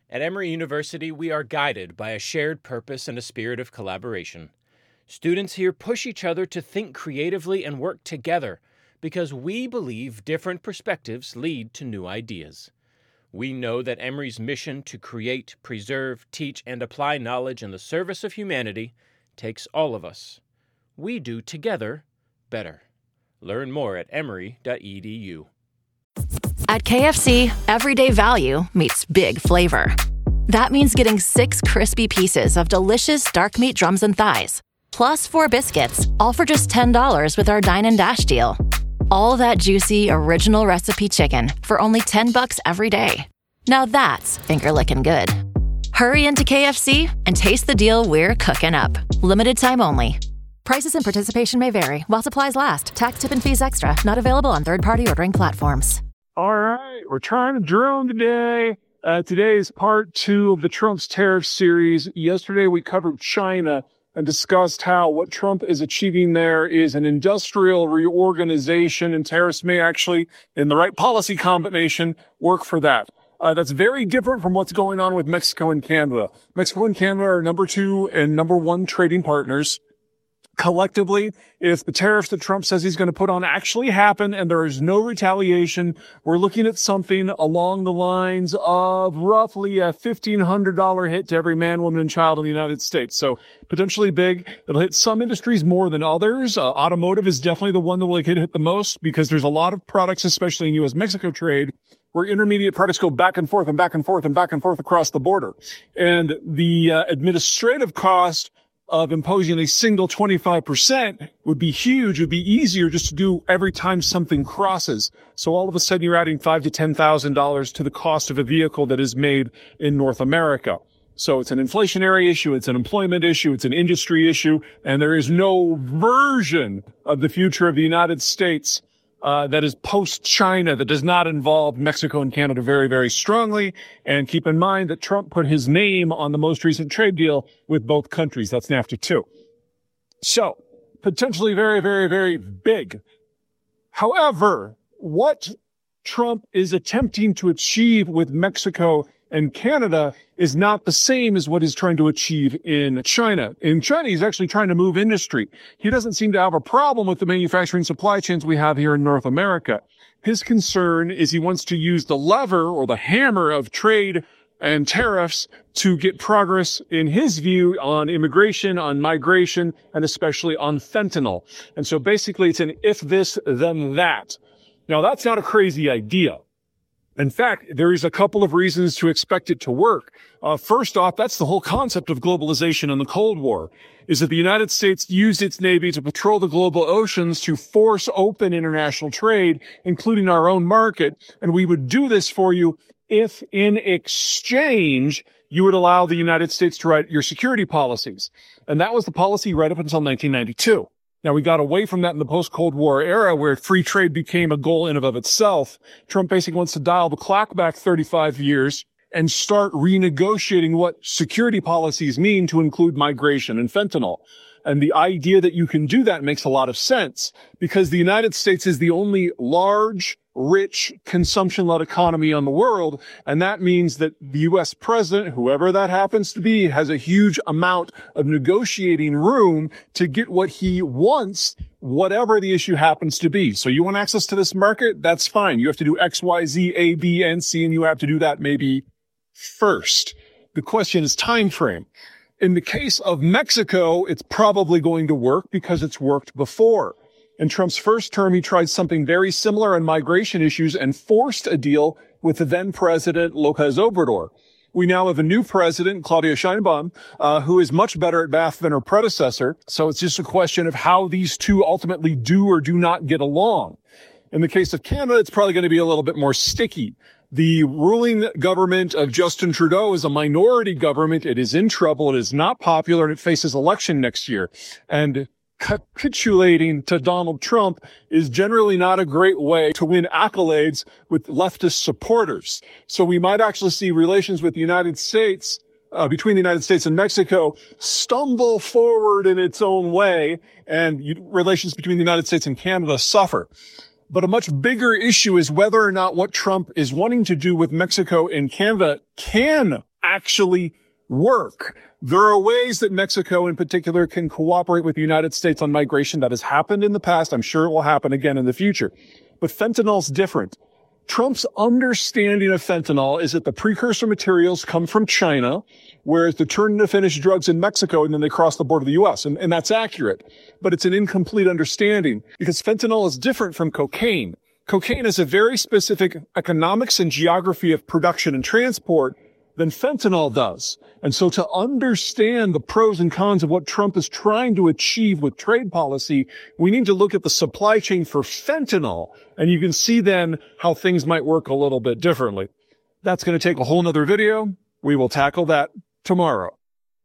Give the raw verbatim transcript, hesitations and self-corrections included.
At Emory University, we are guided by a shared purpose and a spirit of collaboration. Students here push each other to think creatively and work together because we believe different perspectives lead to new ideas. We know that Emory's mission to create, preserve, teach, and apply knowledge in the service of humanity takes all of us. We do together better. Learn more at emory dot e d u. At K F C, everyday value meets big flavor. That means getting six crispy pieces of delicious dark meat drums and thighs, plus four biscuits, all for just ten dollars with our Dine and Dash deal. All that juicy, original recipe chicken for only ten bucks every day. Now that's finger-licking good. Hurry into K F C and taste the deal we're cooking up. Limited time only. Prices and participation may vary while supplies last. Tax, tip, and fees extra. Not available on third-party ordering platforms. All right, we're trying to drone today. Uh, today is part two of the Trump's tariff series. Yesterday we covered China and discussed how what Trump is achieving there is an industrial reorganization, and tariffs may actually, in the right policy combination, work for that. Uh, that's very different from what's going on with Mexico and Canada. Mexico and Canada are number two and number one trading partners. Collectively, if the tariffs that Trump says he's going to put on actually happen and there is no retaliation, we're looking at something along the lines of roughly a fifteen hundred dollars hit to every man, woman, and child in the United States. So potentially big. It'll hit some industries more than others. Uh, automotive is definitely the one that will get hit the most because there's a lot of products, especially in U S Mexico trade, where intermediate products go back and forth and back and forth and back and forth across the border. And the uh, administrative cost of imposing a single twenty-five percent would be huge. It would be easier just to do every time something crosses. So all of a sudden you're adding five to ten thousand dollars to the cost of a vehicle that is made in North America. So it's an inflationary issue, it's an employment issue, it's an industry issue, and there is no version of the future of the United States Uh, that is post-China, that does not involve Mexico and Canada very, very strongly. And keep in mind that Trump put his name on the most recent trade deal with both countries. That's NAFTA two. So, potentially very, very, very big. However, what Trump is attempting to achieve with Mexico and Canada is not the same as what he's trying to achieve in China. In China, he's actually trying to move industry. He doesn't seem to have a problem with the manufacturing supply chains we have here in North America. His concern is he wants to use the lever or the hammer of trade and tariffs to get progress, in his view, on immigration, on migration, and especially on fentanyl. And so basically it's an if this, then that. Now, that's not a crazy idea. In fact, there is a couple of reasons to expect it to work. Uh, first off, that's the whole concept of globalization in the Cold War, is that the United States used its Navy to patrol the global oceans to force open international trade, including our own market. And we would do this for you if, in exchange, you would allow the United States to write your security policies. And that was the policy right up until nineteen ninety-two. Now, we got away from that in the post-Cold War era where free trade became a goal in and of itself. Trump basically wants to dial the clock back thirty-five years and start renegotiating what security policies mean to include migration and fentanyl. And the idea that you can do that makes a lot of sense because the United States is the only large, rich, consumption-led economy on the world. And that means that the U S president, whoever that happens to be, has a huge amount of negotiating room to get what he wants, whatever the issue happens to be. So you want access to this market? That's fine. You have to do X, Y, Z, A, B, and C, and you have to do that maybe first. The question is time frame. In the case of Mexico, it's probably going to work because it's worked before. In Trump's first term, he tried something very similar on migration issues and forced a deal with the then president, López Obrador. We now have a new president, Claudia Sheinbaum, uh, who is much better at math than her predecessor. So it's just a question of how these two ultimately do or do not get along. In the case of Canada, it's probably going to be a little bit more sticky. The ruling government of Justin Trudeau is a minority government. It is in trouble. It is not popular, and it faces election next year. And capitulating to Donald Trump is generally not a great way to win accolades with leftist supporters. So we might actually see relations with the United States, uh, between the United States and Mexico, stumble forward in its own way, and relations between the United States and Canada suffer. But a much bigger issue is whether or not what Trump is wanting to do with Mexico and Canada can actually work. There are ways that Mexico in particular can cooperate with the United States on migration. That has happened in the past. I'm sure it will happen again in the future. But fentanyl's different. Trump's understanding of fentanyl is that the precursor materials come from China, whereas they're turned into finished drugs in Mexico and then they cross the border to the U S. And, and that's accurate. But it's an incomplete understanding because fentanyl is different from cocaine. Cocaine has a very specific economics and geography of production and transport than fentanyl does. And so to understand the pros and cons of what Trump is trying to achieve with trade policy, we need to look at the supply chain for fentanyl. And you can see then how things might work a little bit differently. That's going to take a whole nother video. We will tackle that tomorrow.